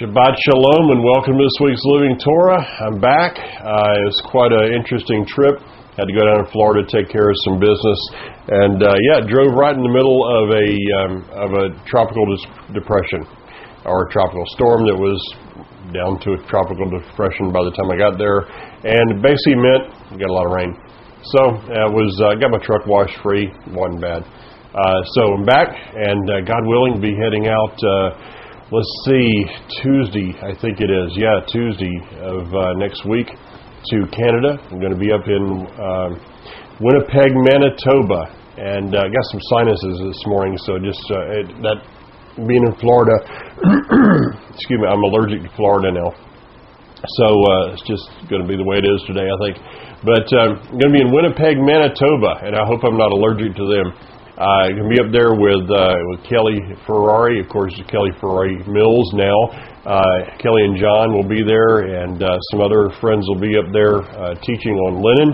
Shabbat Shalom and welcome to this week's Living Torah. I'm back. It was quite an interesting trip. Had to go down to Florida to take care of some business. And drove right in the middle of a tropical depression or a tropical storm that was down to a tropical depression by the time I got there. And it basically meant we got a lot of rain. So I got my truck washed free. Wasn't bad. So I'm back and God willing be heading out let's see, Tuesday, I think it is. Yeah, Tuesday of next week to Canada. I'm going to be up in Winnipeg, Manitoba. And I got some sinuses this morning, so just that being in Florida, excuse me, I'm allergic to Florida now. So it's just going to be the way it is today, I think. But I'm going to be in Winnipeg, Manitoba, and I hope I'm not allergic to them. I'm going to be up there with Kelly Ferrari, of course, Kelly Ferrari Mills now. Kelly and John will be there, and some other friends will be up there teaching on linen.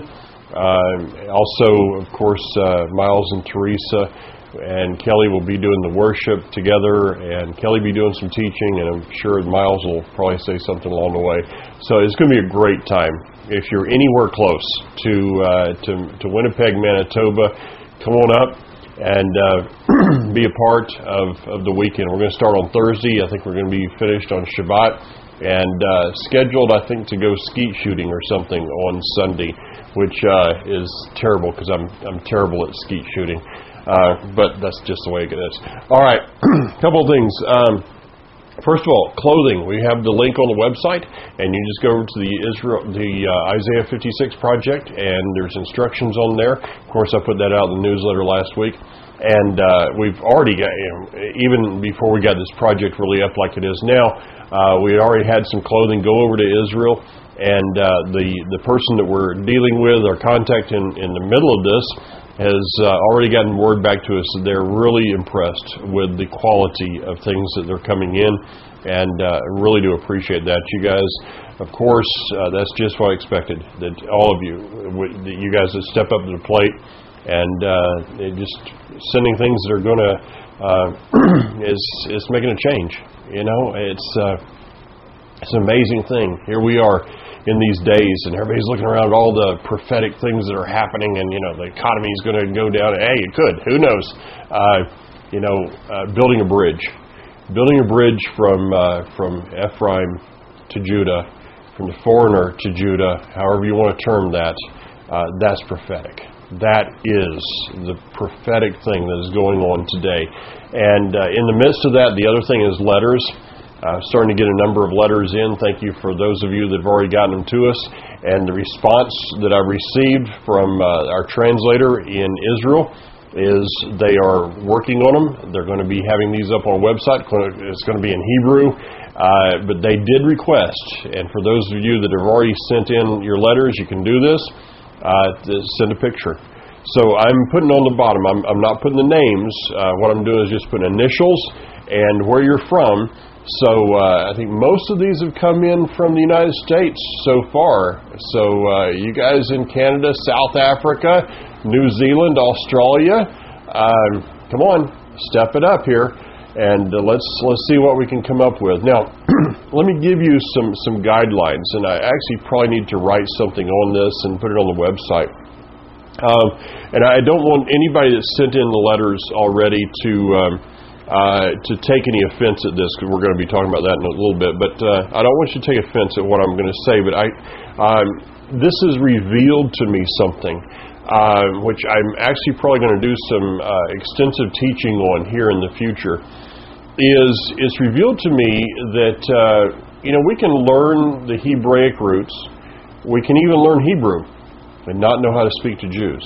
Also, of course, Miles and Teresa and Kelly will be doing the worship together, and Kelly will be doing some teaching, and I'm sure Miles will probably say something along the way. So it's going to be a great time. If you're anywhere close to Winnipeg, Manitoba, come on up and be a part of the weekend. We're going to start on Thursday. I think we're going to be finished on Shabbat and scheduled, I think, to go skeet shooting or something on Sunday, which is terrible because I'm terrible at skeet shooting. But that's just the way it is. All right, a couple of things. First of all, clothing. We have the link on the website, and you just go over to the Isaiah 56 project, and there's instructions on there. Of course, I put that out in the newsletter last week, and we've already got, even before we got this project really up like it is now, we already had some clothing go over to Israel, and the person that we're dealing with, our contact in the middle of this, has already gotten word back to us that they're really impressed with the quality of things that they're coming in, and really do appreciate that. You guys, of course, that's just what I expected, that all of you guys that step up to the plate and just sending things that are going to, is making a change. It's an amazing thing. Here we are in these days, and everybody's looking around at all the prophetic things that are happening, and the economy is going to go down. Hey, it could. Who knows? Building a bridge from Ephraim to Judah, from the foreigner to Judah, however you want to term that. That's prophetic. That is the prophetic thing that is going on today. And in the midst of that, the other thing is letters. Starting to get a number of letters in. Thank you for those of you that have already gotten them to us. And the response that I've received from our translator in Israel is they are working on them. They're going to be having these up on a website. It's going to be in Hebrew. But they did request, and for those of you that have already sent in your letters, you can do this, send a picture. So I'm putting on the bottom, I'm not putting the names. What I'm doing is just putting initials and where you're from. So I think most of these have come in from the United States so far. So you guys in Canada, South Africa, New Zealand, Australia, come on, step it up here, and let's see what we can come up with. Now, let me give you some guidelines, and I actually probably need to write something on this and put it on the website. And I don't want anybody that sent in the letters already to take any offense at this, because we're going to be talking about that in a little bit. But I don't want you to take offense at what I'm going to say. But this has revealed to me something, which I'm actually probably going to do some extensive teaching on here in the future. It's revealed to me that we can learn the Hebraic roots. We can even learn Hebrew and not know how to speak to Jews.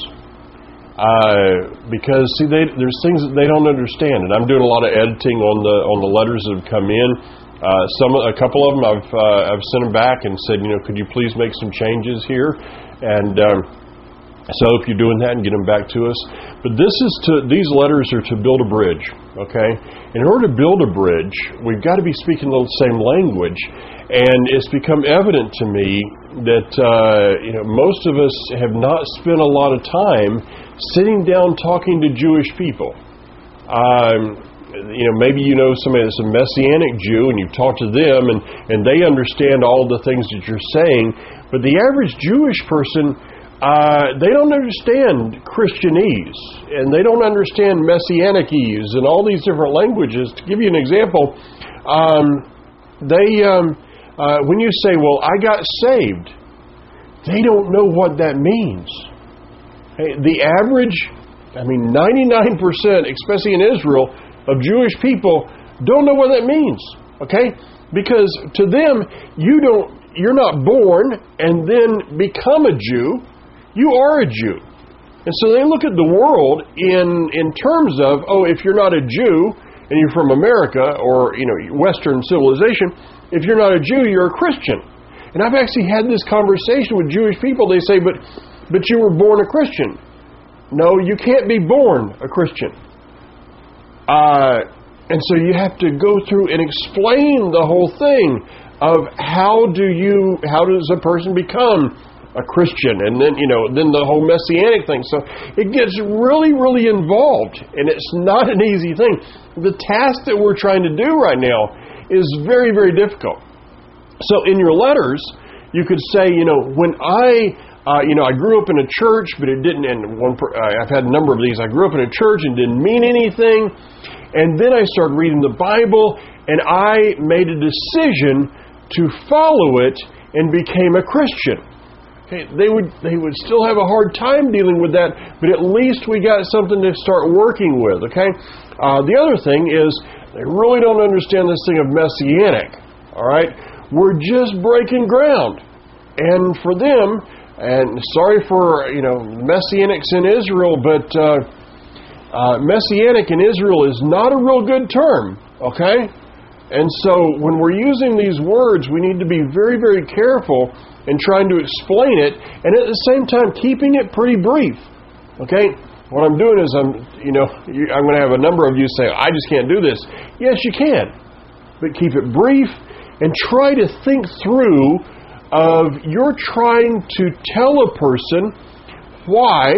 Because there's things that they don't understand, and I'm doing a lot of editing on the letters that have come in. A couple of them I've sent them back and said, could you please make some changes here? And so if you're doing that, and get them back to us. But these letters are to build a bridge. Okay, in order to build a bridge, we've got to be speaking the same language, and it's become evident to me that most of us have not spent a lot of time sitting down talking to Jewish people. maybe you know somebody that's a Messianic Jew, and you've talked to them, and they understand all the things that you're saying. But the average Jewish person, they don't understand Christianese, and they don't understand Messianicese, and all these different languages. To give you an example, when you say, "Well, I got saved," they don't know what that means. Hey, the average, 99%, especially in Israel, of Jewish people don't know what that means. Okay? Because to them, you're not born and then become a Jew. You are a Jew. And so they look at the world in terms of, if you're not a Jew and you're from America or Western civilization, if you're not a Jew, you're a Christian. And I've actually had this conversation with Jewish people. They say, but you were born a Christian. No, you can't be born a Christian. And so you have to go through and explain the whole thing of how does a person become a Christian, and then the whole Messianic thing. So it gets really, really involved, and it's not an easy thing. The task that we're trying to do right now is very, very difficult. So in your letters, you could say, when I grew up in a church, but it didn't. And I've had a number of these. I grew up in a church and didn't mean anything, and then I started reading the Bible, and I made a decision to follow it and became a Christian. Okay, they would still have a hard time dealing with that, but at least we got something to start working with. Okay, the other thing is they really don't understand this thing of Messianic. All right, we're just breaking ground, and for them. And sorry for, Messianics in Israel, but Messianic in Israel is not a real good term, okay? And so when we're using these words, we need to be very, very careful in trying to explain it, and at the same time keeping it pretty brief, okay? What I'm doing is I'm going to have a number of you say, I just can't do this. Yes, you can, but keep it brief and try to think through of you're trying to tell a person why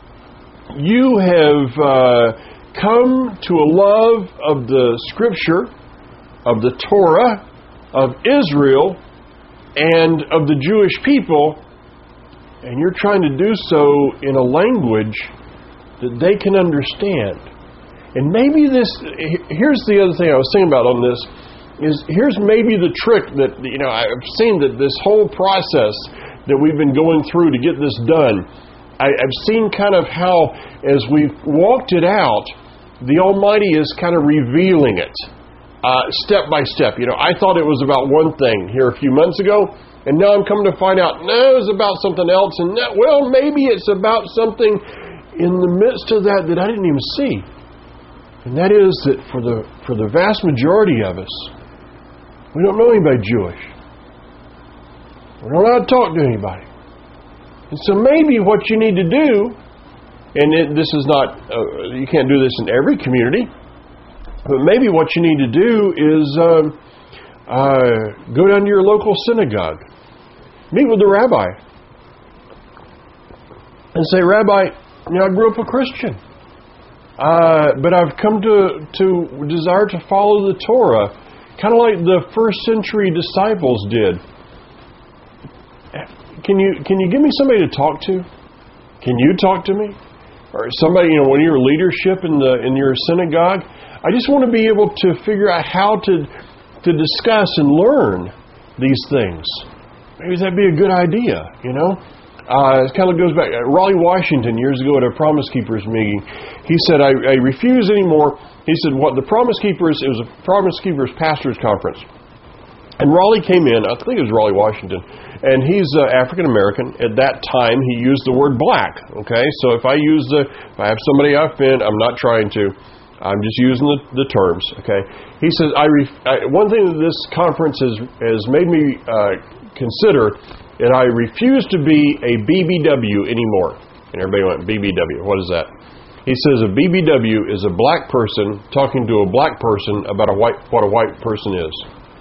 you have come to a love of the Scripture, of the Torah, of Israel, and of the Jewish people, and you're trying to do so in a language that they can understand. And maybe here's the other thing I was thinking about on this, here's maybe the trick that, I've seen that this whole process that we've been going through to get this done, I've seen kind of how, as we've walked it out, the Almighty is kind of revealing it step by step. I thought it was about one thing here a few months ago, and now I'm coming to find out, no, it's about something else, and maybe it's about something in the midst of that I didn't even see. And that is that for the vast majority of us, we don't know anybody Jewish. We don't know how to talk to anybody. And so maybe what you need to do, and this is not, you can't do this in every community, but maybe what you need to do is go down to your local synagogue, meet with the rabbi, and say, Rabbi, I grew up a Christian, but I've come to desire to follow the Torah, kind of like the first century disciples did. Can you give me somebody to talk to? Can you talk to me? Or somebody, one of your leadership in your synagogue? I just want to be able to figure out how to discuss and learn these things. Maybe that'd be a good idea, It kind of goes back. Raleigh, Washington, years ago at a Promise Keepers meeting, he said, I refuse anymore. He said, it was a Promise Keepers Pastors Conference. And Raleigh came in, I think it was Raleigh, Washington, and he's African American. At that time, he used the word black, okay? So if I have somebody I offend, I'm not trying to. I'm just using the terms, okay? He says, one thing that this conference has made me consider, and I refuse to be a BBW anymore. And everybody went, BBW, what is that? He says a BBW is a black person talking to a black person about what a white person is.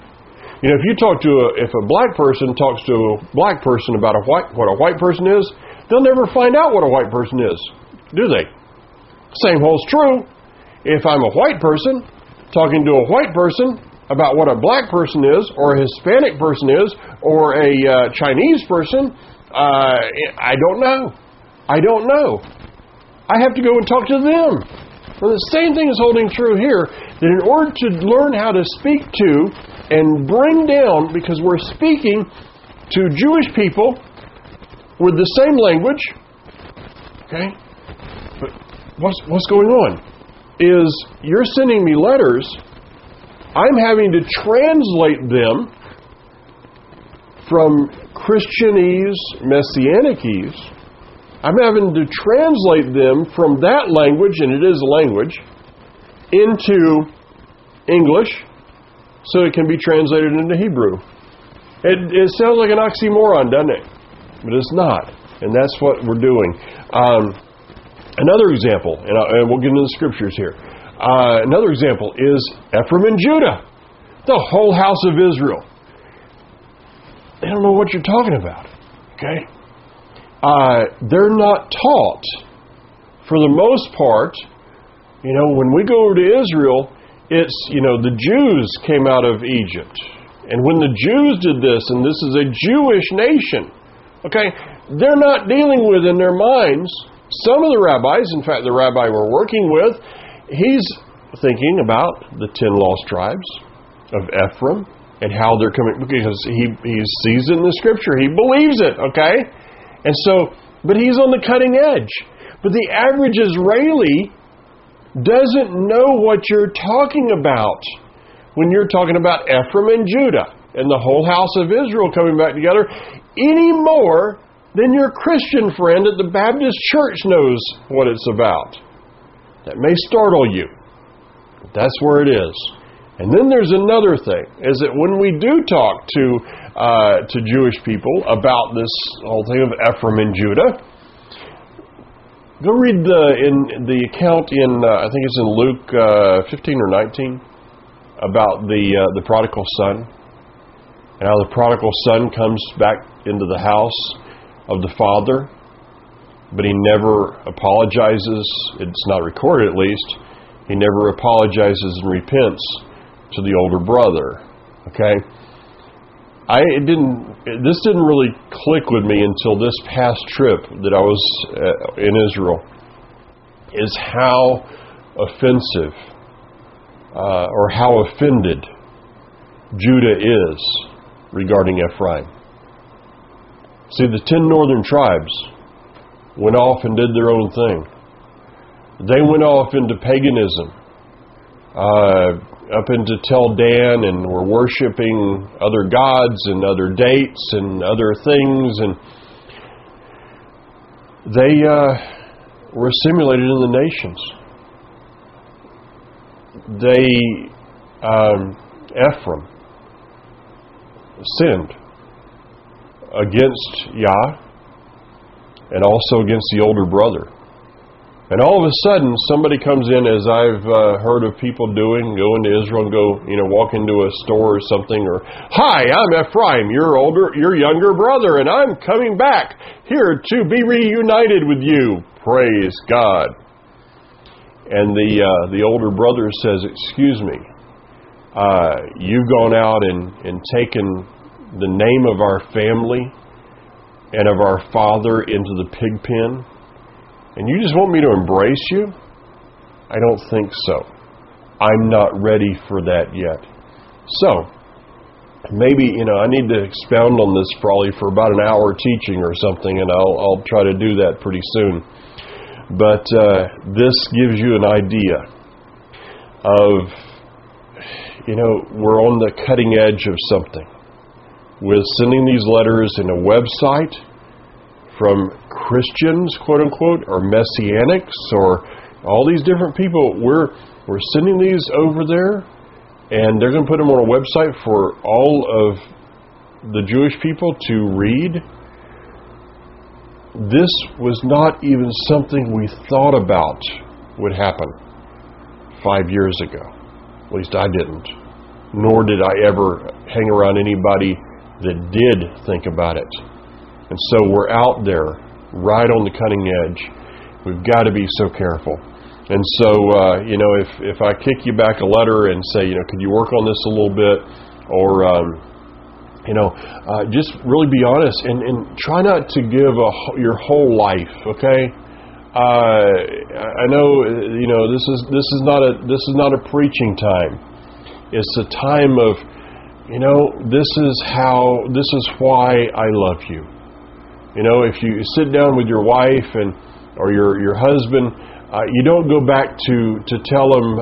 If a black person talks to a black person about what a white person is, they'll never find out what a white person is, do they? Same holds true. If I'm a white person talking to a white person about what a black person is, or a Hispanic person is, or a Chinese person, I don't know. I don't know. I have to go and talk to them. Well, the same thing is holding true here, that in order to learn how to speak to and bring down, because we're speaking to Jewish people with the same language, okay? But what's going on is you're sending me letters. I'm having to translate them from Christianese, Messianicese. I'm having to translate them from that language, and it is a language, into English so it can be translated into Hebrew. It sounds like an oxymoron, doesn't it? But it's not. And that's what we're doing. Another example, and we'll get into the scriptures here. Another example is Ephraim and Judah, the whole house of Israel. They don't know what you're talking about. Okay? They're not taught, for the most part. When we go over to Israel, it's, the Jews came out of Egypt. And when the Jews did this, and this is a Jewish nation, okay, they're not dealing with in their minds. Some of the rabbis, in fact, the rabbi we're working with, he's thinking about the 10 lost tribes of Ephraim and how they're coming, because he sees it in the scripture. He believes it, okay? And so, but he's on the cutting edge. But the average Israeli doesn't know what you're talking about when you're talking about Ephraim and Judah and the whole house of Israel coming back together any more than your Christian friend at the Baptist church knows what it's about. That may startle you, but that's where it is. And then there's another thing, is that when we do talk to Jewish people about this whole thing of Ephraim and Judah, go read the account in, I think it's in Luke 15 or 19, about the prodigal son, and how the prodigal son comes back into the house of the father, but he never apologizes. It's not recorded, at least. He never apologizes and repents to the older brother. Okay? This didn't really click with me until this past trip that I was in Israel, is how offensive or how offended Judah is regarding Ephraim. See, the 10 northern tribes went off and did their own thing. They went off into paganism, up into Tel Dan, and were worshiping other gods and other dates and other things, and they were assimilated in the nations. Ephraim sinned against Yah and also against the older brother. And all of a sudden, somebody comes in, as I've heard of people doing, go into Israel and go, walk into a store or something, or, "Hi, I'm Ephraim, your younger brother, and I'm coming back here to be reunited with you. Praise God." And the older brother says, "Excuse me, you've gone out and taken the name of our family and of our father into the pig pen, and you just want me to embrace you? I don't think so. I'm not ready for that yet." So, maybe, I need to expound on this probably for about an hour teaching or something, and I'll try to do that pretty soon. But this gives you an idea of, we're on the cutting edge of something. With sending these letters in a website from Christians, quote unquote, or Messianics, or all these different people, we're sending these over there, and they're going to put them on a website for all of the Jewish people to read. This was not even something we thought about would happen 5 years ago. At least I didn't. Nor did I ever hang around anybody that did think about it. And so we're out there, right on the cutting edge. We've got to be so careful. And so, if I kick you back a letter and say, could you work on this a little bit, or just really be honest and try not to give your whole life. Okay, I know this is not a preaching time. It's a time of this is why I love you. If you sit down with your wife or your husband, you don't go back to tell them,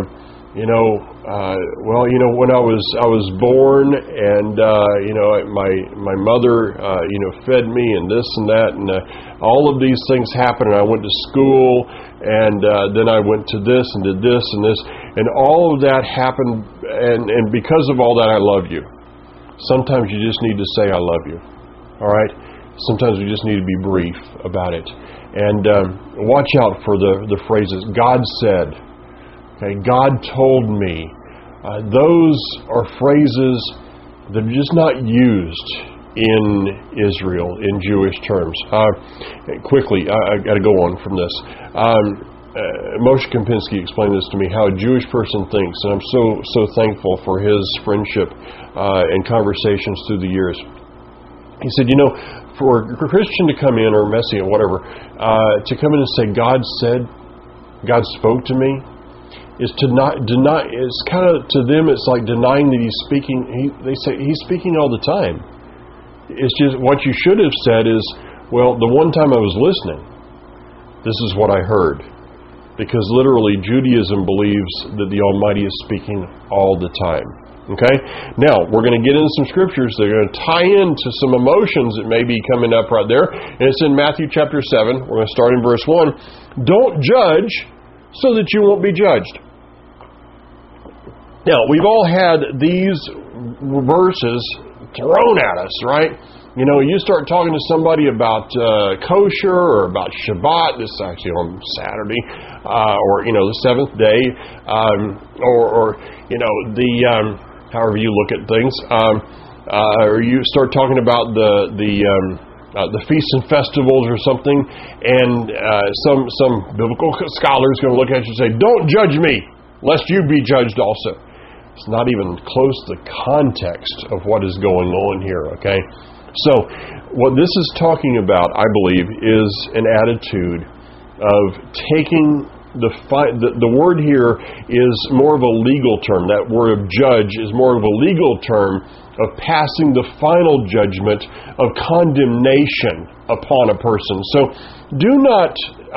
when I was born, and my mother fed me, and this and that, and all of these things happened, and I went to school, and then I went to this and did this and this, and all of that happened, and because of all that, I love you. Sometimes you just need to say I love you. All right. Sometimes we just need to be brief about it. And watch out for the phrases, God said, okay, God told me. Those are phrases that are just not used in Israel, in Jewish terms. Quickly, I got to go on from this. Moshe Kempinski explained this to me, how a Jewish person thinks, and I'm so thankful for his friendship and conversations through the years. He said, for a Christian to come in, or Messiah, whatever, to come in and say, God said, God spoke to me, is to not deny. It's kind of, to them, it's like denying that He's speaking. They say He's speaking all the time. It's just what you should have said is, well, the one time I was listening, this is what I heard. Because literally, Judaism believes that the Almighty is speaking all the time. Okay? Now, we're going to get into some scriptures that are going to tie into some emotions that may be coming up right there. And it's in Matthew chapter 7. We're going to start in verse 1. Don't judge so that you won't be judged. Now, we've all had these verses thrown at us, right? You start talking to somebody about kosher or about Shabbat. This is actually on Saturday, or the seventh day, or however you look at things, or you start talking about the feasts and festivals or something, and some biblical scholars going to look at you and say, "Don't judge me, lest you be judged also." It's not even close to the context of what is going on here. Okay. So, what this is talking about, I believe, is an attitude of taking the word here is more of a legal term. That word of judge is more of a legal term of passing the final judgment of condemnation upon a person. So, do not.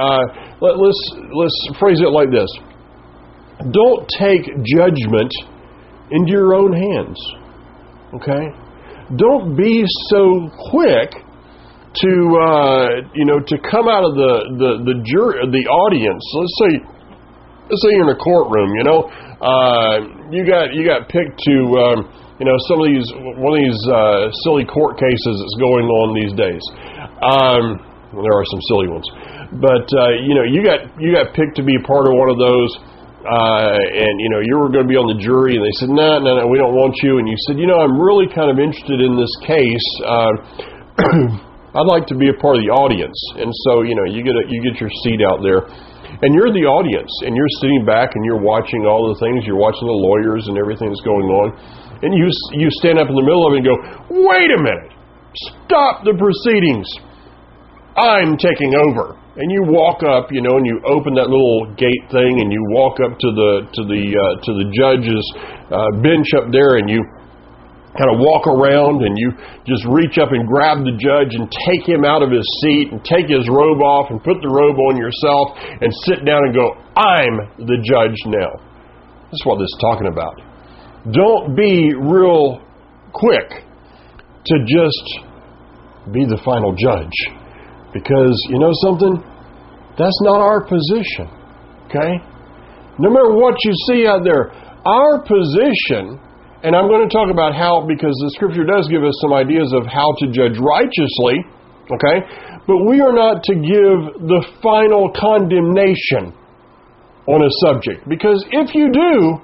Let's phrase it like this: don't take judgment into your own hands. Okay. Don't be so quick to come out of the jury, the audience. Let's say you're in a courtroom. You got picked to some of these silly court cases that's going on these days. There are some silly ones, but you got picked to be a part of one of those. And you were going to be on the jury, and they said, no, we don't want you. And you said, I'm really kind of interested in this case. I'd like to be a part of the audience. And so, you get your seat out there, and you're the audience, and you're sitting back, and you're watching all the things. You're watching the lawyers and everything that's going on, and you stand up in the middle of it and go, wait a minute, stop the proceedings. I'm taking over. And you walk up, and you open that little gate thing, and you walk up to the judge's bench up there, and you kind of walk around, and you just reach up and grab the judge and take him out of his seat and take his robe off and put the robe on yourself and sit down and go, I'm the judge now. This is what this is talking about. Don't be real quick to just be the final judge. Because, you know something? That's not our position. Okay? No matter what you see out there, our position, and I'm going to talk about how, because the Scripture does give us some ideas of how to judge righteously, okay? But we are not to give the final condemnation on a subject. Because if you do,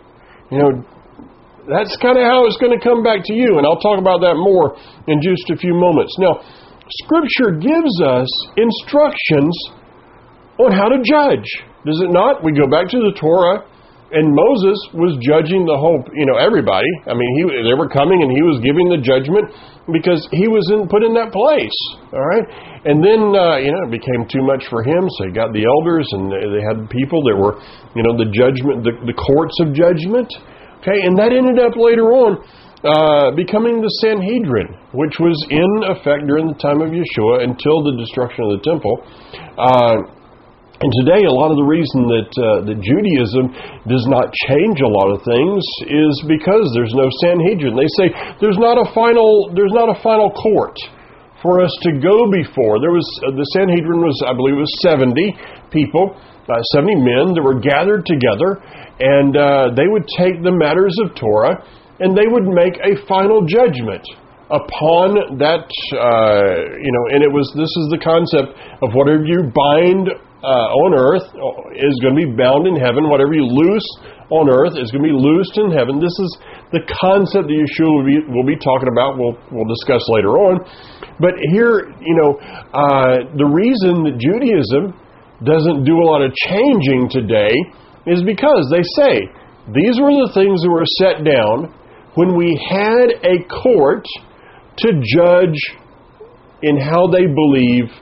that's kind of how it's going to come back to you. And I'll talk about that more in just a few moments. Now, Scripture gives us instructions on how to judge. Does it not? We go back to the Torah, and Moses was judging the whole, everybody. I mean, they were coming and he was giving the judgment because he was put in that place. All right. And then, it became too much for him. So he got the elders and they had people that were, the judgment, the courts of judgment. Okay. And that ended up later on becoming the Sanhedrin, which was in effect during the time of Yeshua until the destruction of the temple. And today, a lot of the reason that Judaism does not change a lot of things is because there's no Sanhedrin. They say there's not a final court for us to go before. There was the Sanhedrin was, I believe, it was 70 people, 70 men that were gathered together, and they would take the matters of Torah and they would make a final judgment upon that. And this is the concept of whatever you bind on earth is going to be bound in heaven. Whatever you loose on earth is going to be loosed in heaven. This is the concept that Yeshua will be talking about. We'll discuss later on. But here, the reason that Judaism doesn't do a lot of changing today is because they say these were the things that were set down when we had a court to judge in how they believe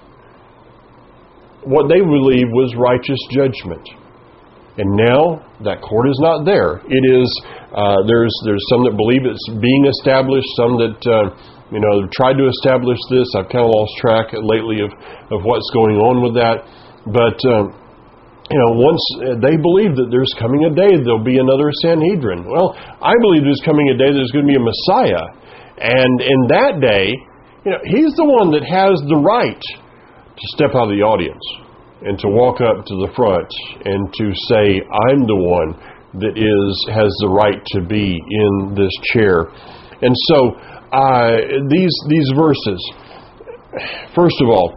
what they believe was righteous judgment. And now that court is not there. It is there's some that believe it's being established, some that have tried to establish this. I've kind of lost track lately of what's going on with that. But once they believe that there's coming a day there'll be another Sanhedrin. Well, I believe there's coming a day there's going to be a Messiah, and in that day, he's the one that has the right to step out of the audience and to walk up to the front and to say, I'm the one that has the right to be in this chair. And so these verses, first of all,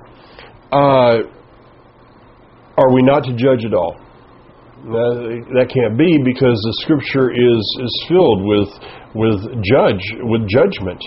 are we not to judge at all? That can't be, because the Scripture is filled with judgment.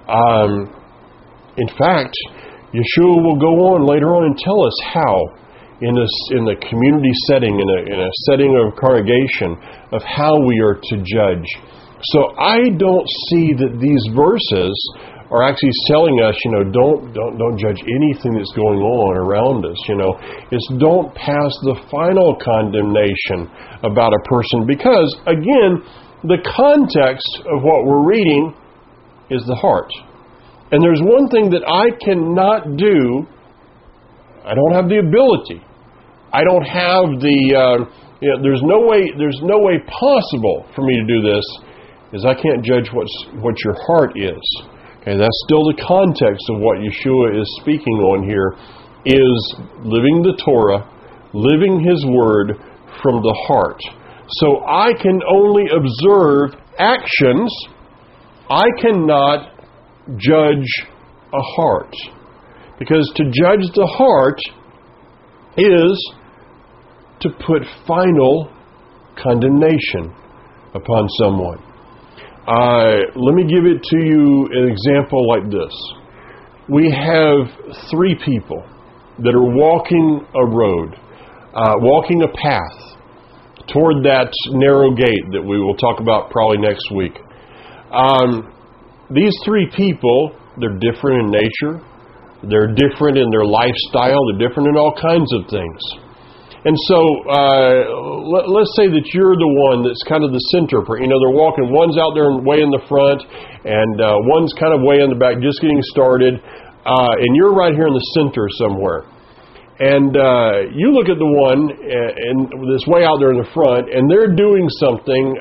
In fact, Yeshua will go on later on and tell us how, in a community setting, in a setting of congregation, of how we are to judge. So I don't see that these verses are actually telling us, don't judge anything that's going on around us. It's don't pass the final condemnation about a person, because again, the context of what we're reading is the heart. And there's one thing that I cannot do. I don't have the ability. I don't have there's no way possible for me to do this, is I can't judge what your heart is. Okay, that's still the context of what Yeshua is speaking on here, is living the Torah, living His Word from the heart. So I can only observe actions. I cannot judge a heart, because to judge the heart is to put final condemnation upon someone. Let me give it to you an example like this. We have 3 people that are walking a road, walking a path toward that narrow gate that we will talk about probably next week. These 3 people, they're different in nature, they're different in their lifestyle, they're different in all kinds of things. And so, let's say that you're the one that's kind of the center. They're walking, one's out there way in the front, and one's kind of way in the back, just getting started, and you're right here in the center somewhere. And you look at the one that's way out there in the front, and they're doing something,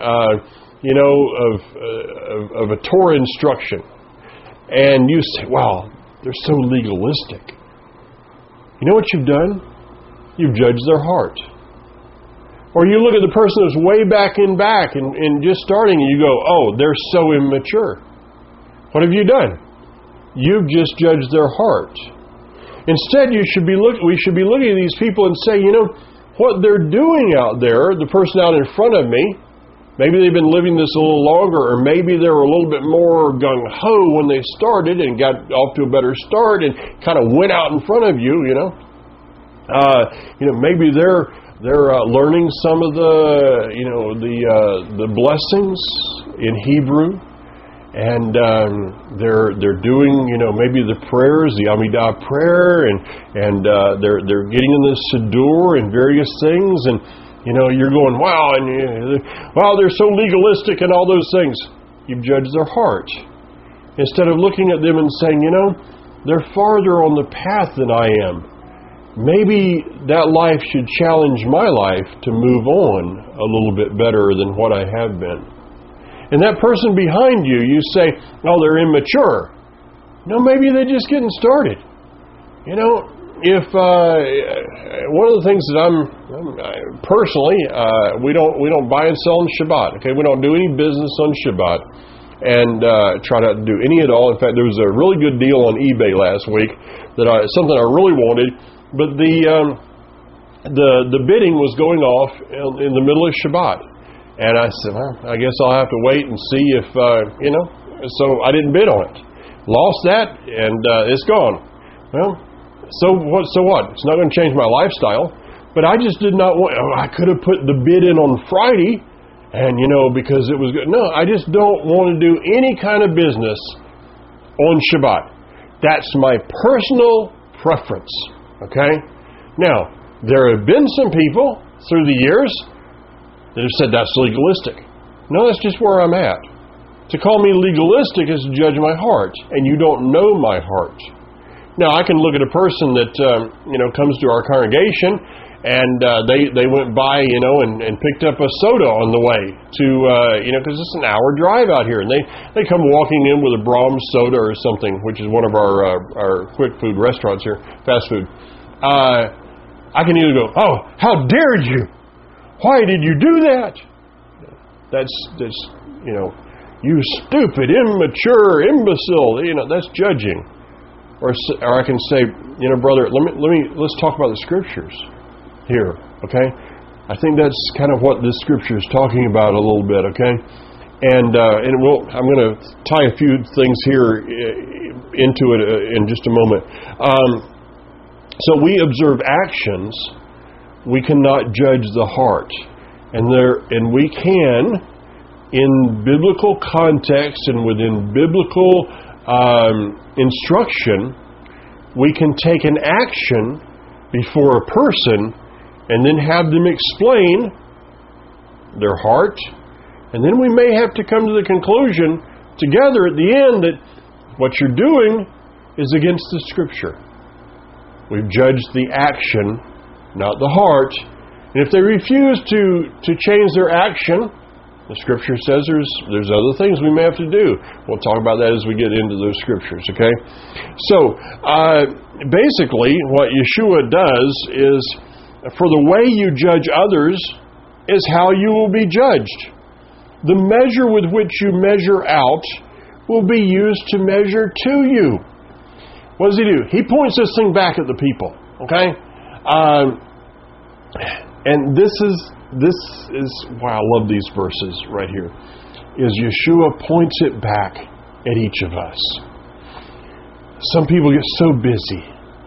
of a Torah instruction. And you say, wow, they're so legalistic. You know what you've done? You've judged their heart. Or you look at the person that's way back and just starting, and you go, oh, they're so immature. What have you done? You've just judged their heart. Instead, we should be looking at these people and say, what they're doing out there, the person out in front of me, maybe they've been living this a little longer, or maybe they were a little bit more gung-ho when they started and got off to a better start and kind of went out in front of you, Maybe they're learning some of the blessings in Hebrew, and they're doing maybe the prayers, the Amidah prayer, and they're getting in the Siddur and various things, and you're going, wow, and wow, they're so legalistic and all those things. You've judged their heart instead of looking at them and saying, they're farther on the path than I am. Maybe that life should challenge my life to move on a little bit better than what I have been. And that person behind you, you say, oh, they're immature. No, maybe they're just getting started. If one of the things that I'm personally, we don't buy and sell on Shabbat. Okay, we don't do any business on Shabbat, and try not to do any at all. In fact, there was a really good deal on eBay last week something I really wanted, but the bidding was going off in the middle of Shabbat, and I said, well, I guess I'll have to wait and see if So I didn't bid on it. Lost that, and it's gone. Well. So what? It's not going to change my lifestyle. But I just did not want... I could have put the bid in on Friday, and, because it was good. No, I just don't want to do any kind of business on Shabbat. That's my personal preference. Okay? Now, there have been some people through the years that have said that's legalistic. No, that's just where I'm at. To call me legalistic is to judge my heart, and you don't know my heart. Now, I can look at a person that, comes to our congregation, and they went by, and picked up a soda on the way to, because it's an hour drive out here. And they come walking in with a Brahms soda or something, which is one of our quick food restaurants here, fast food. I can either go, oh, how dared you? Why did you do that? That's you stupid, immature, imbecile. That's judging. Or I can say, brother, let's talk about the Scriptures here, okay? I think that's kind of what this Scripture is talking about a little bit, okay? And I'm going to tie a few things here into it in just a moment. So we observe actions, we cannot judge the heart, and we can, in biblical context and within biblical instruction, we can take an action before a person and then have them explain their heart, and then we may have to come to the conclusion together at the end that what you're doing is against the Scripture. We've judged the action, not the heart, and if they refuse to change their action, the Scripture says there's other things we may have to do. We'll talk about that as we get into those Scriptures, okay? So, basically, what Yeshua does is, for the way you judge others is how you will be judged. The measure with which you measure out will be used to measure to you. What does he do? He points this thing back at the people, okay? And this is why I love these verses right here, is Yeshua points it back at each of us. Some people get so busy.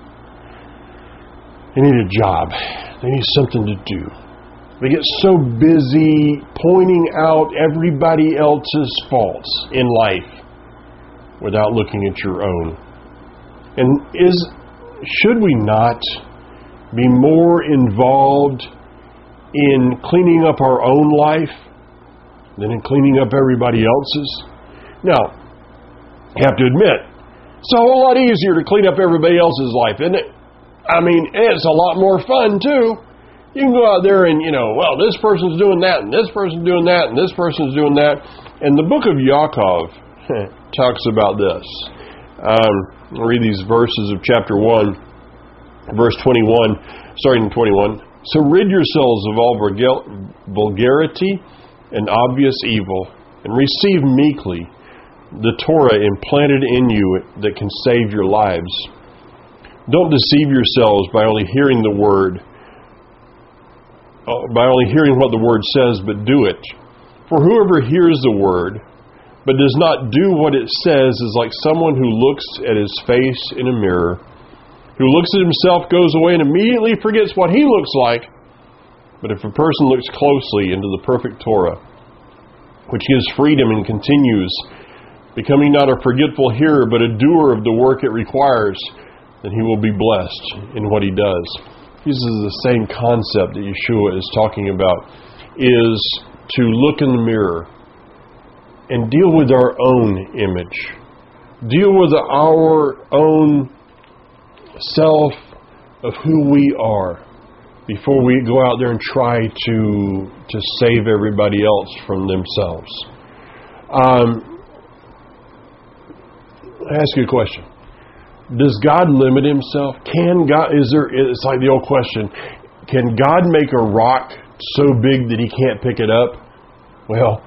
They need a job. They need something to do. They get so busy pointing out everybody else's faults in life without looking at your own. And should we not be more involved in cleaning up our own life than in cleaning up everybody else's? Now, you have to admit, it's a whole lot easier to clean up everybody else's life, isn't it? I mean, it's a lot more fun, too. You can go out there and, well, this person's doing that, and this person's doing that, and this person's doing that. And the book of Yaakov talks about this. I'll read these verses of chapter 1, verse 21, starting in 21. So rid yourselves of all vulgarity and obvious evil, and receive meekly the Torah implanted in you that can save your lives. Don't deceive yourselves by only hearing the word, by only hearing what the word says, but do it. For whoever hears the word, but does not do what it says, is like someone who looks at his face in a mirror who looks at himself, goes away, and immediately forgets what he looks like. But if a person looks closely into the perfect Torah, which gives freedom and continues, becoming not a forgetful hearer, but a doer of the work it requires, then he will be blessed in what he does. This is the same concept that Yeshua is talking about, is to look in the mirror and deal with our own image. Deal with our own self of who we are before we go out there and try to save everybody else from themselves. I ask you a question. Does God limit himself? Can God, it's like the old question, can God make a rock so big that he can't pick it up? Well,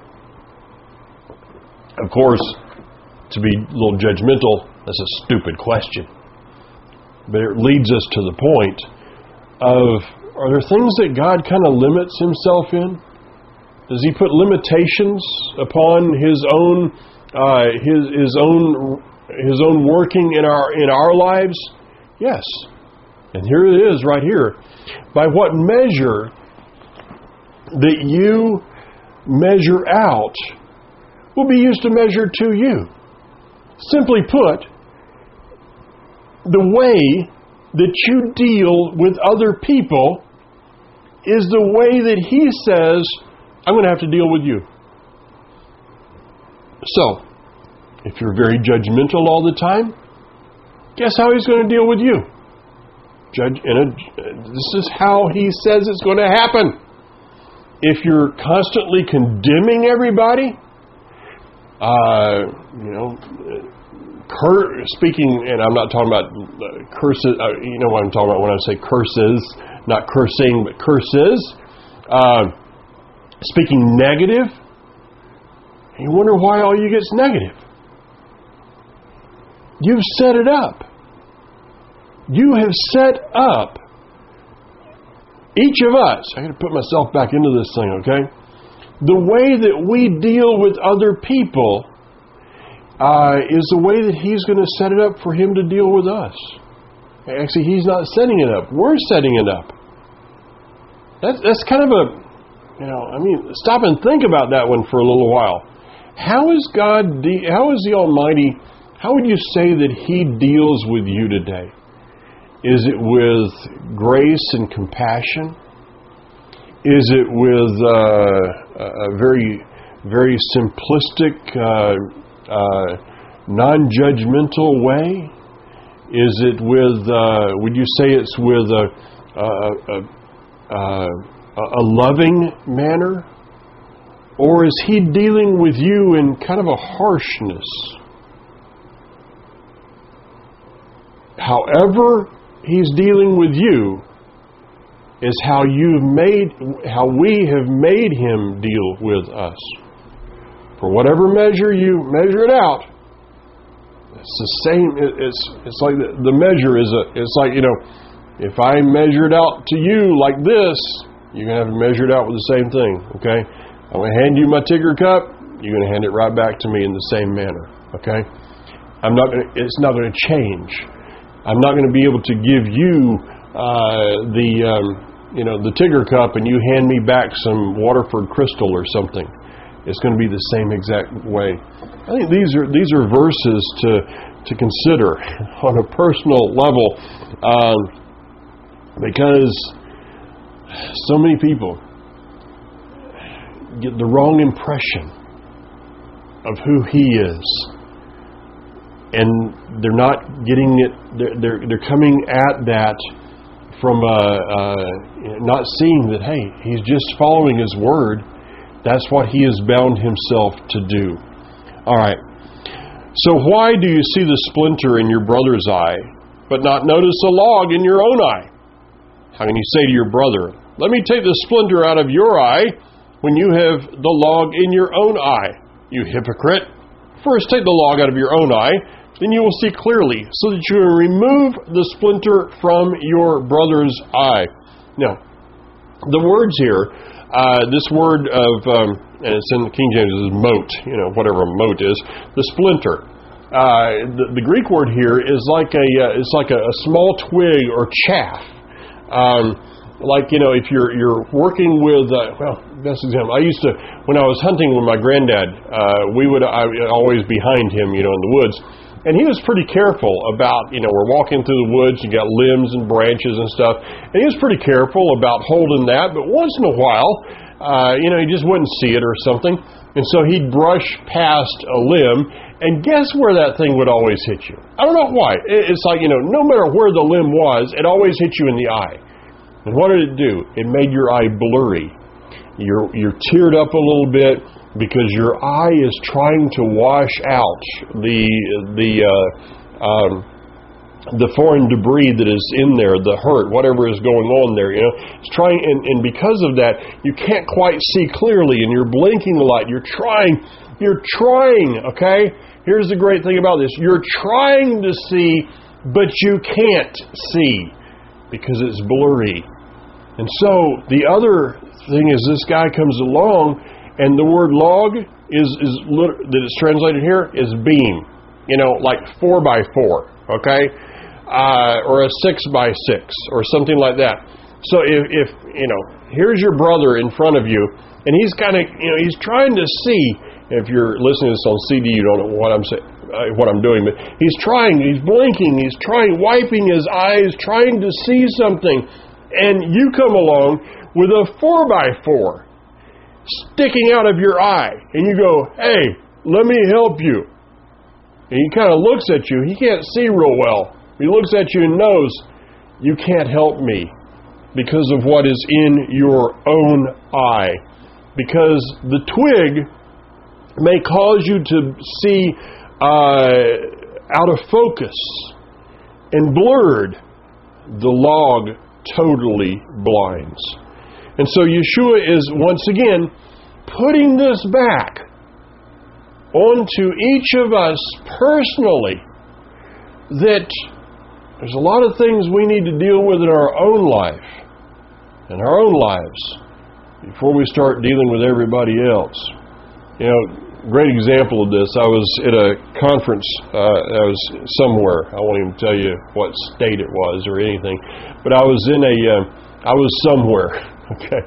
of course, to be a little judgmental, that's a stupid question. But it leads us to the point of, are there things that God kind of limits himself in? Does he put limitations upon his own working in our lives? Yes. And here it is right here. By what measure that you measure out will be used to measure to you. Simply put, the way that you deal with other people is the way that he says, I'm going to have to deal with you. So, if you're very judgmental all the time, guess how he's going to deal with you? This is how he says it's going to happen. If you're constantly condemning everybody, speaking, and I'm not talking about curses, you know what I'm talking about when I say curses, not cursing, but curses, speaking negative, you wonder why all you get is negative. You've set it up. You have set up, each of us, I got to put myself back into this thing, okay? The way that we deal with other people is the way that he's going to set it up for him to deal with us. Actually, he's not setting it up. We're setting it up. That's kind of stop and think about that one for a little while. How is the Almighty, how would you say that he deals with you today? Is it with grace and compassion? Is it with a very, very simplistic, non-judgmental way? Is it with, would you say it's with a loving manner? Or is he dealing with you in kind of a harshness? However he's dealing with you is how we have made him deal with us. For whatever measure you measure it out, it's the same. It's like the measure is it's like, if I measure it out to you like this, you're going to have to measure it out with the same thing. Okay? I'm going to hand you my Tigger cup. You're going to hand it right back to me in the same manner. Okay? It's not going to change. I'm not going to be able to give you the Tigger cup and you hand me back some Waterford Crystal or something. It's going to be the same exact way. I think these are verses to consider on a personal level, because so many people get the wrong impression of who he is, and they're not getting it. They're coming at that from not seeing that, hey, he's just following his word. That's what he has bound himself to do. All right. So why do you see the splinter in your brother's eye, but not notice a log in your own eye? How can you say to your brother, let me take the splinter out of your eye, when you have the log in your own eye? You hypocrite. First take the log out of your own eye, then you will see clearly, so that you will remove the splinter from your brother's eye. Now, the words here, this word of, and it's in the King James, is mote, whatever a mote is, the splinter. the Greek word here is like a small twig or chaff. Like, if you're working with, best example, I used to, when I was hunting with my granddad, I would always behind him, in the woods. And he was pretty careful about, we're walking through the woods, you got limbs and branches and stuff. And he was pretty careful about holding that. But once in a while, he just wouldn't see it or something. And so he'd brush past a limb. And guess where that thing would always hit you? I don't know why. It's like, no matter where the limb was, it always hit you in the eye. And what did it do? It made your eye blurry. You're teared up a little bit because your eye is trying to wash out the foreign debris that is in there, the hurt, whatever is going on there. It's trying, and because of that, you can't quite see clearly, and you're blinking a lot. You're trying. Okay. Here's the great thing about this: you're trying to see, but you can't see because it's blurry. And so the other thing is, this guy comes along, and the word log that is translated here is beam. Like 4x4, okay, or a 6x6 or something like that. So if here's your brother in front of you, and he's kind of he's trying to see. If you're listening to this on CD, you don't know what I'm saying, what I'm doing, but he's trying, he's blinking, he's trying, wiping his eyes, trying to see something. And you come along with a 4x4 sticking out of your eye. And you go, hey, let me help you. And he kind of looks at you. He can't see real well. He looks at you and knows, you can't help me because of what is in your own eye. Because the twig may cause you to see out of focus and blurred. The log totally blinds. And so Yeshua is once again putting this back onto each of us personally, that there's a lot of things we need to deal with in our own life, in our own lives, before we start dealing with everybody else. Great example of this, I was at a conference, I was somewhere, I won't even tell you what state it was or anything, but I was somewhere, okay,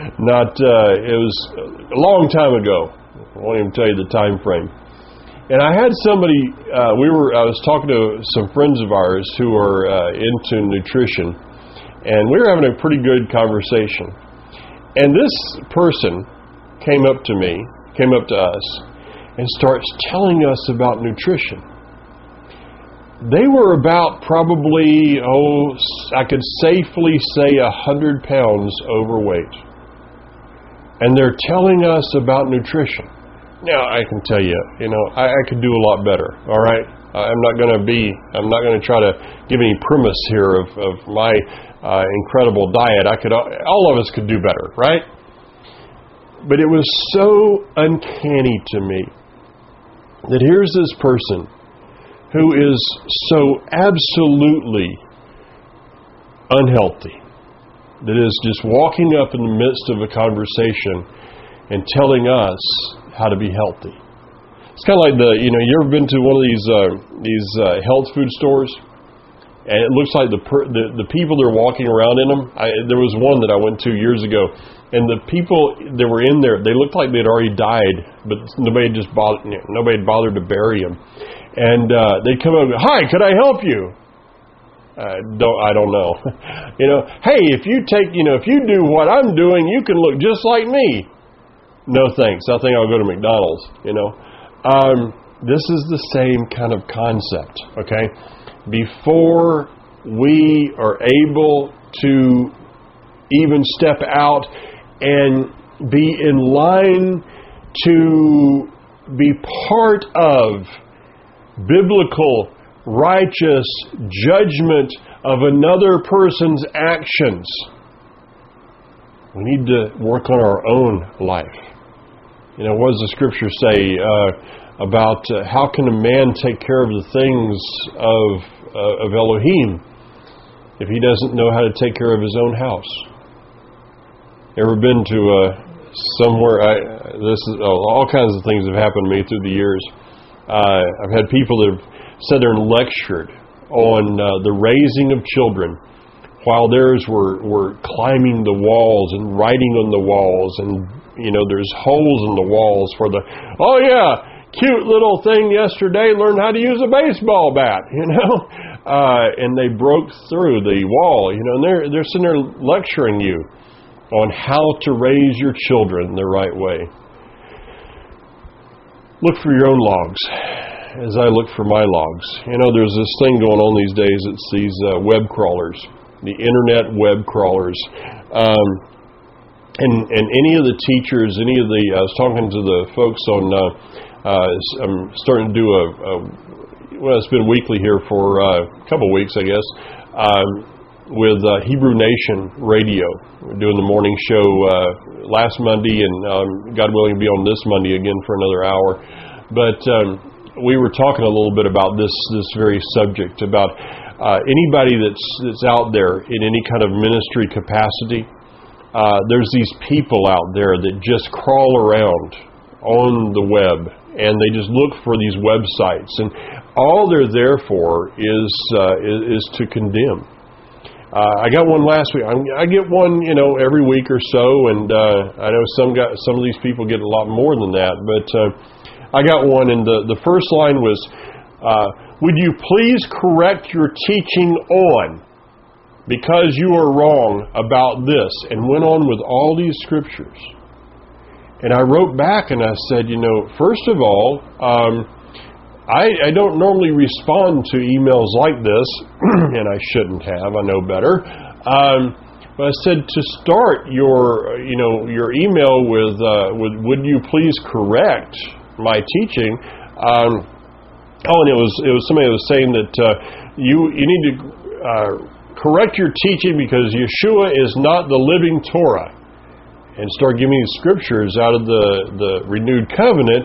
it was a long time ago, I won't even tell you the time frame, and I had somebody, I was talking to some friends of ours who are into nutrition, and we were having a pretty good conversation, and this person came up to us, and starts telling us about nutrition. They were about probably, I could safely say 100 pounds overweight. And they're telling us about nutrition. Now, I can tell you, I could do a lot better, all right? I'm not going to try to give any premise here of my incredible diet. All of us could do better, right? But it was so uncanny to me that here's this person who is so absolutely unhealthy, that is just walking up in the midst of a conversation and telling us how to be healthy. It's kind of like you ever been to one of these health food stores? And it looks like the people that are walking around in them. There was one that I went to years ago, and the people that were in there, they looked like they'd already died, but nobody had bothered to bury them. And they'd come up and go, "Hi, could I help you?" I don't know. Hey, if you do what I'm doing, you can look just like me. No thanks. I think I'll go to McDonald's. This is the same kind of concept. Okay. Before we are able to even step out and be in line to be part of biblical, righteous judgment of another person's actions, we need to work on our own life. What does the scripture say about how can a man take care of the things of Elohim if he doesn't know how to take care of his own house? Ever been to somewhere? All kinds of things have happened to me through the years. I've had people that have sat there and lectured on the raising of children, while theirs were climbing the walls and writing on the walls, and there's holes in the walls for the, oh yeah, cute little thing yesterday learned how to use a baseball bat, and they broke through the wall, and they're sitting there lecturing you on how to raise your children the right way. Look for your own logs as I look for my logs. There's this thing going on these days. It's these web crawlers, the internet web crawlers. And any of the teachers, I was talking to the folks on, I'm starting to do it's been weekly here for a couple of weeks, I guess, with Hebrew Nation Radio. We're doing the morning show last Monday, and God willing, be on this Monday again for another hour. But we were talking a little bit about this very subject, about anybody that's out there in any kind of ministry capacity. There's these people out there that just crawl around on the web, and they just look for these websites, and all they're there for is to condemn. I got one last week. I get one, every week or so, and I know some of these people get a lot more than that. But I got one, and the first line was, "Would you please correct your teaching on? Because you are wrong about this," and went on with all these scriptures. And I wrote back and I said, first of all, I don't normally respond to emails like this, and I shouldn't have, I know better. But I said, to start your email with "Would you please correct my teaching?" And it was somebody that was saying that you need to correct your teaching because Yeshua is not the living Torah, and start giving me scriptures out of the renewed covenant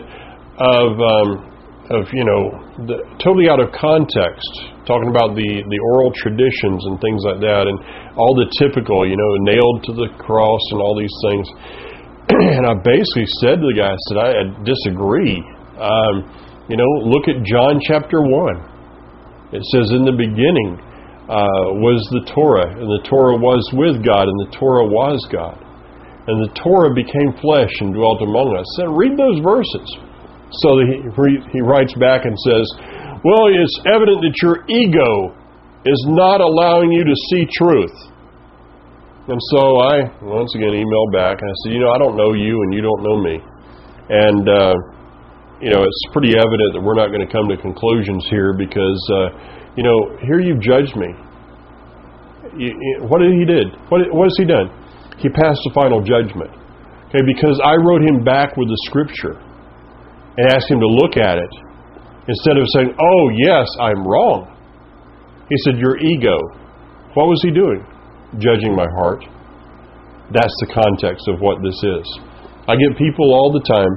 totally out of context, talking about the oral traditions and things like that, and all the typical, nailed to the cross and all these things. And I basically said to the guy, I disagree. Look at John chapter 1. It says, in the beginning was the Torah, and the Torah was with God, and the Torah was God. And the Torah became flesh and dwelt among us. So read those verses. So he writes back and says, well, it's evident that your ego is not allowing you to see truth. And so I, once again, emailed back, and I said, I don't know you, and you don't know me. And, it's pretty evident that we're not going to come to conclusions here because, here you've judged me. What did he did? What has he done? He passed the final judgment. Okay, because I wrote him back with the scripture and asked him to look at it instead of saying, oh, yes, I'm wrong. He said, your ego. What was he doing? Judging my heart. That's the context of what this is. I get people all the time,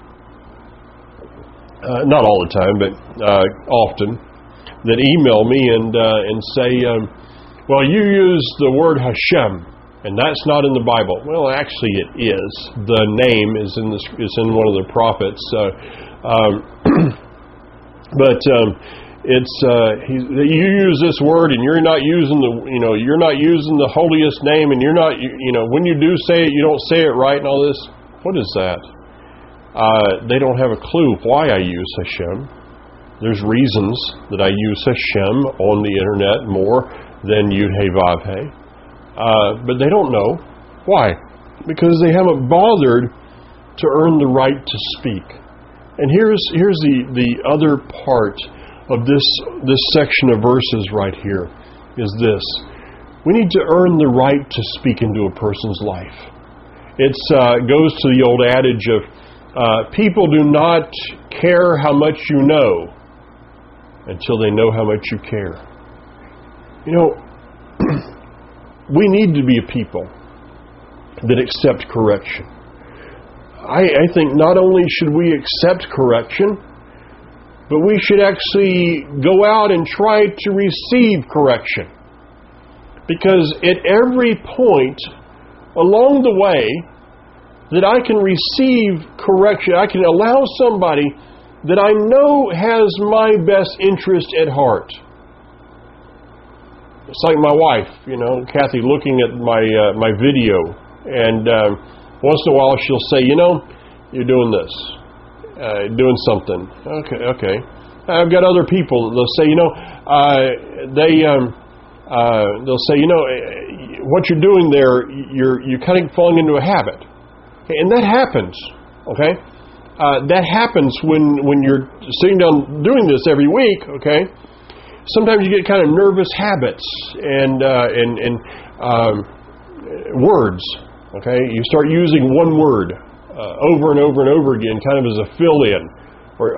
not all the time, but often, that email me and say, well, you use the word Hashem, and that's not in the Bible. Well, actually, it is. The name is in one of the prophets, but it's you use this word, and you're not using the holiest name, and you're not when you do say it, you don't say it right, and all this. What is that? They don't have a clue why I use Hashem. There's reasons that I use Hashem on the internet more than Yud-Heh-Vav-Heh. But they don't know. Why? Because they haven't bothered to earn the right to speak. And here's the other part of this section of verses right here, is this. We need to earn the right to speak into a person's life. It goes to the old adage of people do not care how much you know until they know how much you care. We need to be a people that accept correction. I think not only should we accept correction, but we should actually go out and try to receive correction. Because at every point along the way that I can receive correction, I can allow somebody that I know has my best interest at heart. It's like my wife, Kathy, looking at my video, and once in a while she'll say, you're doing this, doing something. Okay. I've got other people that they'll say, they'll say, what you're doing there, you're kind of falling into a habit. Okay? And that happens, okay? That happens when you're sitting down doing this every week, okay? Sometimes you get kind of nervous habits and words, okay? You start using one word over and over and over again, kind of as a fill-in, or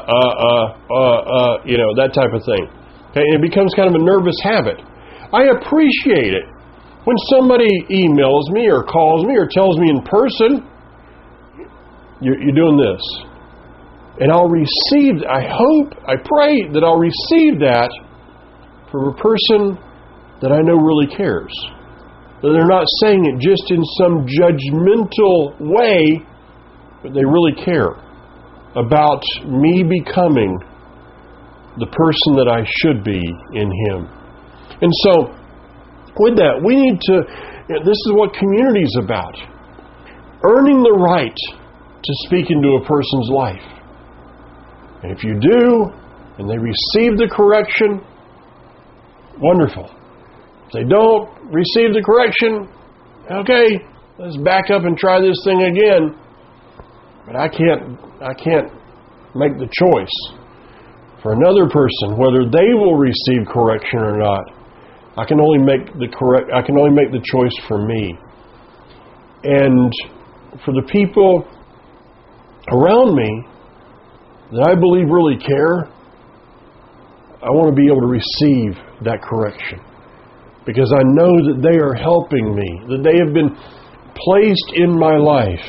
that type of thing. Okay, and it becomes kind of a nervous habit. I appreciate it when somebody emails me or calls me or tells me in person, you're doing this. And I'll receive, I pray that I'll receive that from a person that I know really cares. That they're not saying it just in some judgmental way, but they really care about me becoming the person that I should be in Him. And so, with that, we need to, this is what community is about. Earning the right to speak into a person's life. And if you do, and they receive the correction, wonderful. If they don't receive the correction, okay, let's back up and try this thing again. But I can't make the choice for another person whether they will receive correction or not. I can only make the choice for me. And for the people around me that I believe really care, I want to be able to receive that correction. Because I know that they are helping me, that they have been placed in my life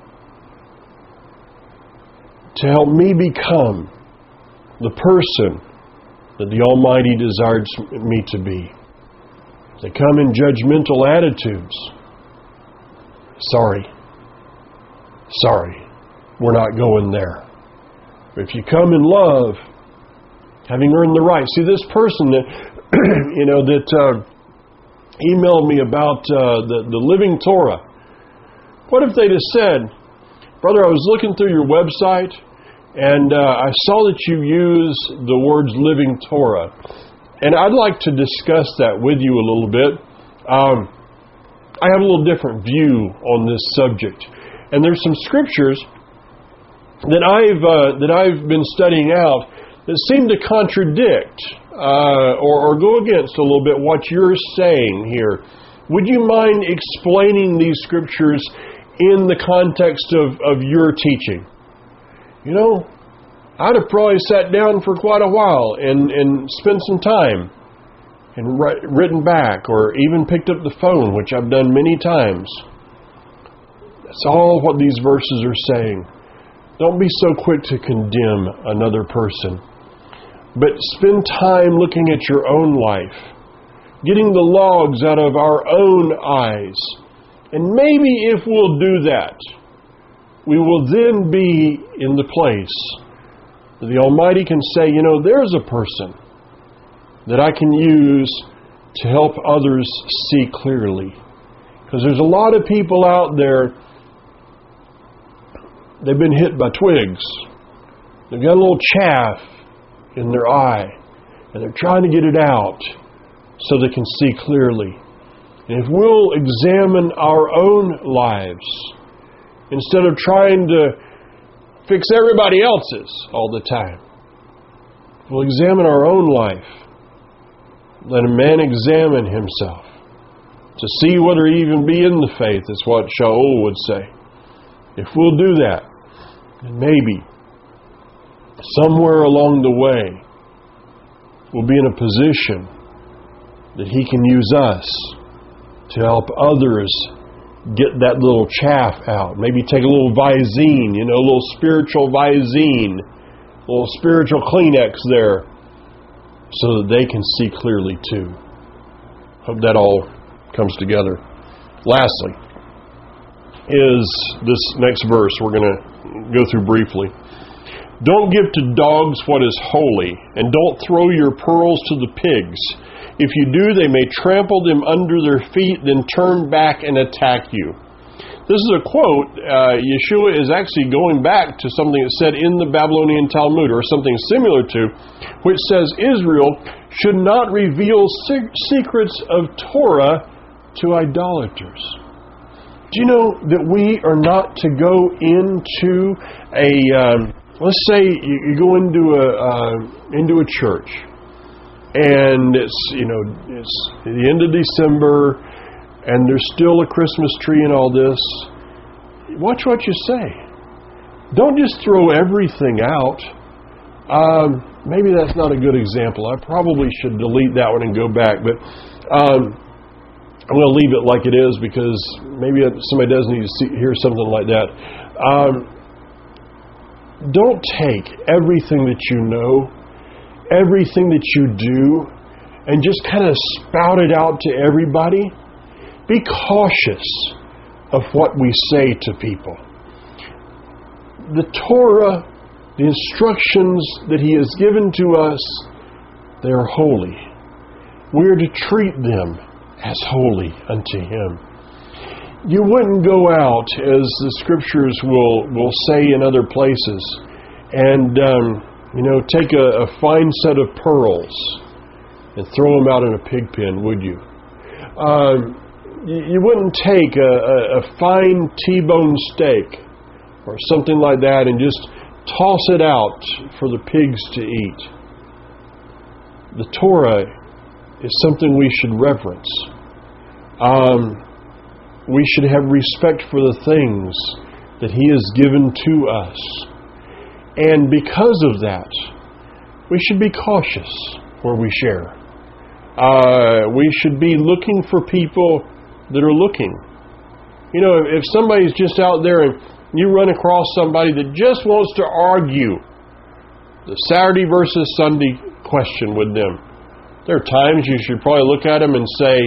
to help me become the person that the Almighty desires me to be. If they come in judgmental attitudes, sorry, we're not going there. But if you come in love, having earned the right. See, this person that that emailed me about the Living Torah. What if they just said, brother, I was looking through your website and I saw that you use the words Living Torah. And I'd like to discuss that with you a little bit. I have a little different view on this subject. And there's some scriptures that I've been studying out that seem to contradict or go against a little bit what you're saying here. Would you mind explaining these scriptures in the context of your teaching? I'd have probably sat down for quite a while and spent some time and written back or even picked up the phone, which I've done many times. That's all what these verses are saying. Don't be so quick to condemn another person, but spend time looking at your own life, getting the logs out of our own eyes. And maybe if we'll do that, we will then be in the place that the Almighty can say, there's a person that I can use to help others see clearly. Because there's a lot of people out there, they've been hit by twigs. They've got a little chaff in their eye, and they're trying to get it out so they can see clearly. And if we'll examine our own lives, instead of trying to fix everybody else's all the time, we'll examine our own life. Let a man examine himself to see whether he even be in the faith, is what Shaul would say. If we'll do that, then maybe somewhere along the way we'll be in a position that He can use us to help others get that little chaff out. Maybe take a little Visine, a little spiritual Visine, a little spiritual Kleenex there, so that they can see clearly too. Hope that all comes together. Lastly, is this next verse we're going to go through briefly. Don't give to dogs what is holy, and don't throw your pearls to the pigs. If you do, they may trample them under their feet, then turn back and attack you. This is a quote. Yeshua is actually going back to something that's said in the Babylonian Talmud, or something similar to, which says Israel should not reveal secrets of Torah to idolaters. Do you know that we are not to go into a, let's say you go into a church, and it's the end of December, and there's still a Christmas tree and all this. Watch what you say. Don't just throw everything out. Maybe that's not a good example. I probably should delete that one and go back, but I'm going to leave it like it is, because maybe somebody does need to hear something like that. Don't take everything that you know, everything that you do, and just kind of spout it out to everybody. Be cautious of what we say to people. The Torah, the instructions that He has given to us, they are holy. We are to treat them as holy unto Him. You wouldn't go out, as the Scriptures will say in other places, and take a fine set of pearls and throw them out in a pig pen, would you? You wouldn't take a fine T-bone steak or something like that and just toss it out for the pigs to eat. The Torah is something we should reverence. We should have respect for the things that He has given to us. And because of that, we should be cautious where we share. We should be looking for people that are looking. If somebody's just out there and you run across somebody that just wants to argue the Saturday versus Sunday question with them, there are times you should probably look at them and say,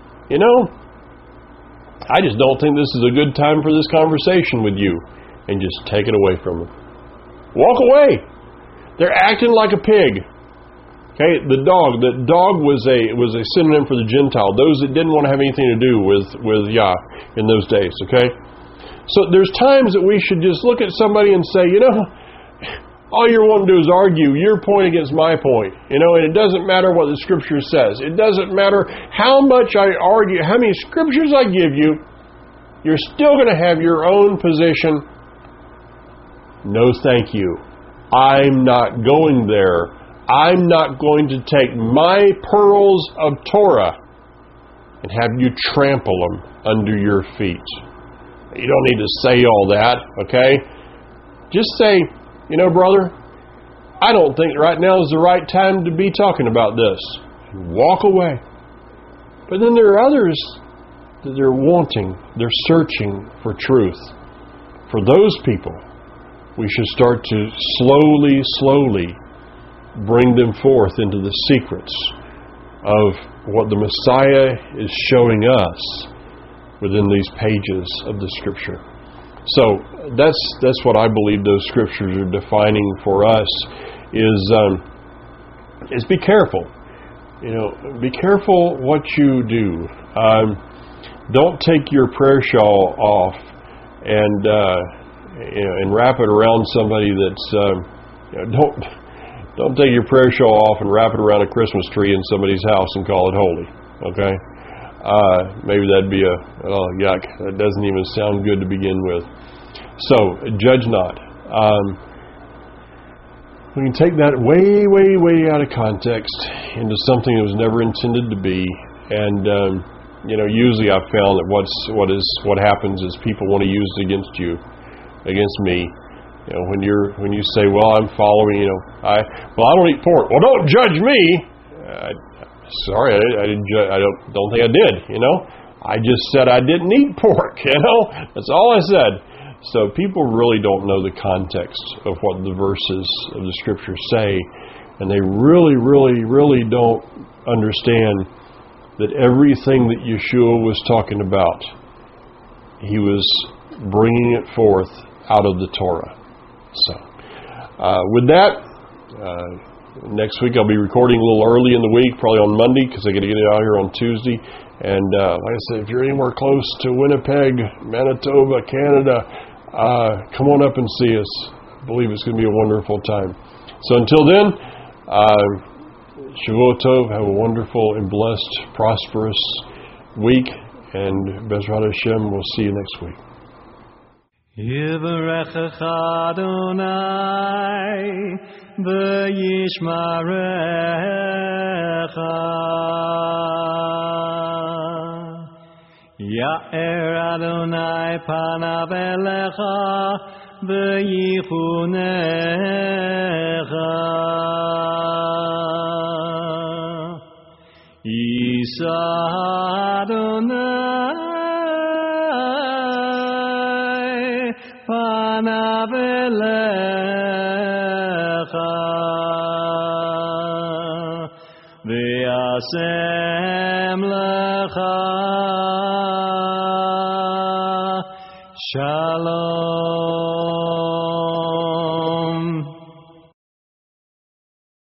I just don't think this is a good time for this conversation with you, and just take it away from them. Walk away. They're acting like a pig. Okay, the dog was a synonym for the Gentile, those that didn't want to have anything to do with Yah in those days. Okay, so there's times that we should just look at somebody and say, all you're wanting to do is argue your point against my point. And it doesn't matter what the Scripture says. It doesn't matter how much I argue, how many Scriptures I give you. You're still going to have your own position. No, thank you. I'm not going there. I'm not going to take my pearls of Torah and have you trample them under your feet. You don't need to say all that, okay? Just say, brother, I don't think right now is the right time to be talking about this. Walk away. But then there are others that they're wanting, they're searching for truth. For those people, we should start to slowly bring them forth into the secrets of what the Messiah is showing us within these pages of the Scripture. So that's what I believe those Scriptures are defining for us is be careful. Be careful what you do. Don't take your prayer shawl off and wrap it around somebody that's don't take your prayer shawl off and wrap it around a Christmas tree in somebody's house and call it holy. Okay? Maybe that'd be yuck. That doesn't even sound good to begin with. So, judge not. We can take that way out of context into something that was never intended to be. And, usually I've found that what happens is people want to use it against you, against me. When you say, well, I'm following, I don't eat pork. Well, don't judge me. Sorry, I didn't. I don't think I did. I just said I didn't eat pork. That's all I said. So people really don't know the context of what the verses of the Scripture say, and they really don't understand that everything that Yeshua was talking about, He was bringing it forth out of the Torah. So, With that, next week I'll be recording a little early in the week, probably on Monday, because I got to get it out here on Tuesday. And like I said, if you're anywhere close to Winnipeg, Manitoba, Canada, come on up and see us. I believe it's going to be a wonderful time. So until then, Shavua Tov, have a wonderful and blessed, prosperous week, and Bezrat Hashem, we'll see you next week. Yivarechecha Adonai v'yishmarecha Ya'er Adonai panav elecha v'yichunecha Yisa Adonai panav elecha v'yasem lecha Shalom.